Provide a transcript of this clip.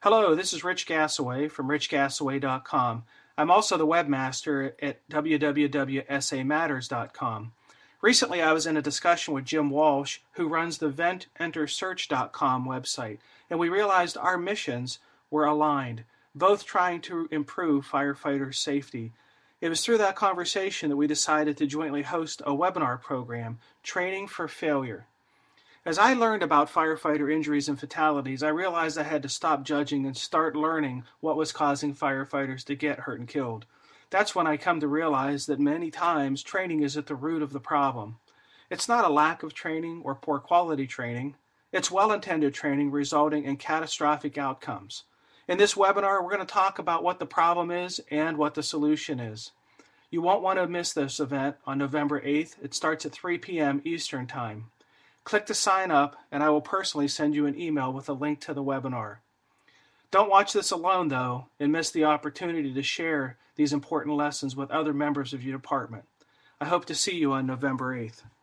Hello, this is Rich Gassaway from richgassaway.com. I'm also the webmaster at www.samatters.com. Recently, I was in a discussion with Jim Walsh, who runs the VentEnterSearch.com website, and we realized our missions were aligned, both trying to improve firefighter safety. It was through that conversation that we decided to jointly host a webinar program, Training for Failure. As I learned about firefighter injuries and fatalities, I realized I had to stop judging and start learning what was causing firefighters to get hurt and killed. That's when I come to realize that many times training is at the root of the problem. It's not a lack of training or poor quality training. It's well-intended training resulting in catastrophic outcomes. In this webinar, we're going to talk about what the problem is and what the solution is. You won't want to miss this event on November 8th. It starts at 3 p.m. Eastern Time. Click to sign up, and I will personally send you an email with a link to the webinar. Don't watch this alone, though, and miss the opportunity to share these important lessons with other members of your department. I hope to see you on November 8th.